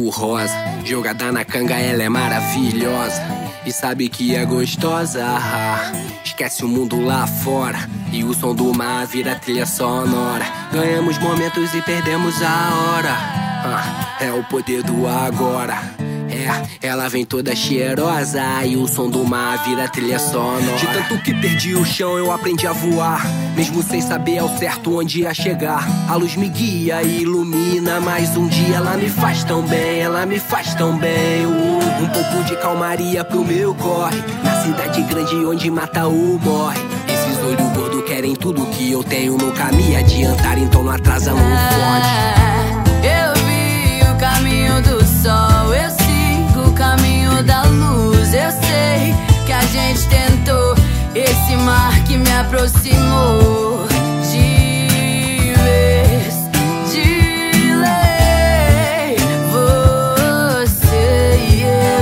do rosa. Jogada na canga, ela é maravilhosa e sabe que é gostosa. Esquece o mundo lá fora e o som do mar vira trilha sonora. Ganhamos momentos e perdemos a hora. É o poder do agora. Ela vem toda cheirosa e o som do mar vira trilha sonora. De tanto que perdi o chão eu aprendi a voar, mesmo sem saber ao certo onde ia chegar. A luz me guia e ilumina, mas um dia ela me faz tão bem, ela me faz tão bem. Um pouco de calmaria pro meu corre, na cidade grande onde mata ou morre. Esses olhos gordos querem tudo que eu tenho, nunca me adiantar, então não atrasa, não fode. Eu vi o caminho do sol, eu sigo o caminho da luz. Eu sei que a gente tentou esse mar que me aproximou de vez, de lei. Você e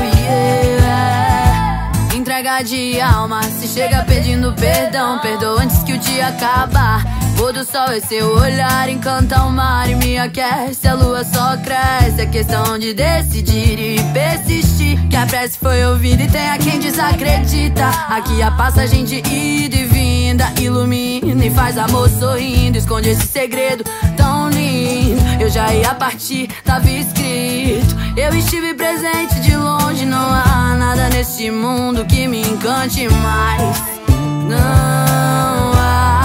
eu, entrega de alma, se chega pedindo perdão, perdoa antes que o dia acabar. Pôr do sol é seu olhar, encanta o mar e me aquece. A lua só cresce, é questão de decidir e persistir. Que a prece foi ouvida e tem a quem desacredita. Aqui a passagem de ida e vinda ilumina e faz amor sorrindo. Esconde esse segredo tão lindo. Eu já ia partir, tava escrito. Eu estive presente de longe, não há nada nesse mundo que me encante mais. Não há.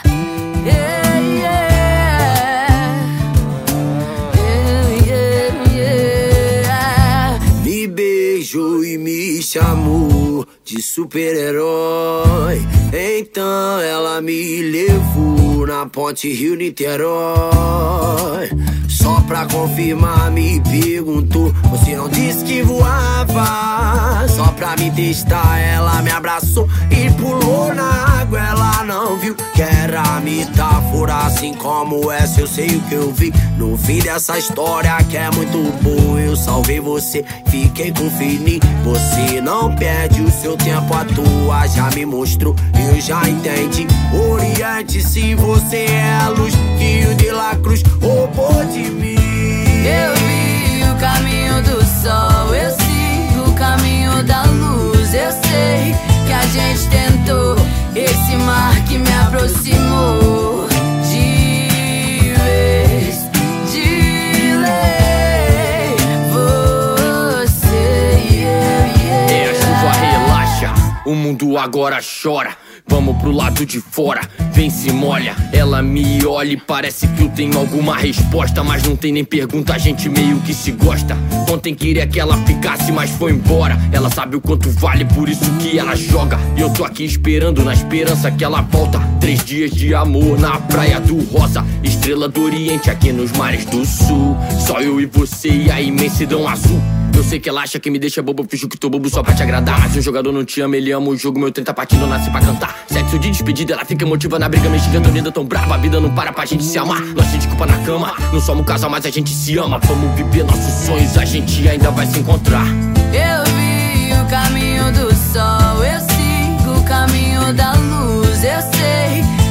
Me beijou e me chamou de super-herói. Então ela me levou na ponte Rio-Niterói. Só pra confirmar me perguntou: você não disse que voava? Só pra me testar ela me abraçou e pulou na água. Ela não viu que era metáfora, assim como essa eu sei o que eu vi. No fim dessa história que é muito boa, eu salvei você, fiquei com feeling. Você não perde o seu tempo à toa, já me mostrou, eu já entendi. Oriente, se você é a luz que o de la Cruz roubou de mim. Eu vi o caminho do sol, eu sigo o caminho da luz. Eu sei que a gente tentou esse mar que me aproximou de vez, de lei. Você e eu. É, a chuva relaxa, o mundo agora chora. Vamos pro lado de fora, vem se molha. Ela me olha e parece que eu tenho alguma resposta, mas não tem nem pergunta, a gente meio que se gosta. Ontem queria que ela ficasse, mas foi embora. Ela sabe o quanto vale, por isso que ela joga. E eu tô aqui esperando, na esperança que ela volta. 3 dias de amor na praia do Rosa, estrela do Oriente aqui nos mares do Sul. Só eu e você e a imensidão azul. Eu sei que ela acha que me deixa bobo, eu finjo que tô bobo só pra te agradar. Mas um jogador não te ama, ele ama o jogo, meu trem tá partindo, eu nasci pra cantar. Sexo de despedida, ela fica emotiva na briga, me xingando, unida tão brava. A vida não para pra gente se amar, nós se desculpa na cama. Não somos um casal, mas a gente se ama. Vamos viver nossos sonhos, a gente ainda vai se encontrar. Eu vi o caminho do sol, eu sigo o caminho da luz. Eu sei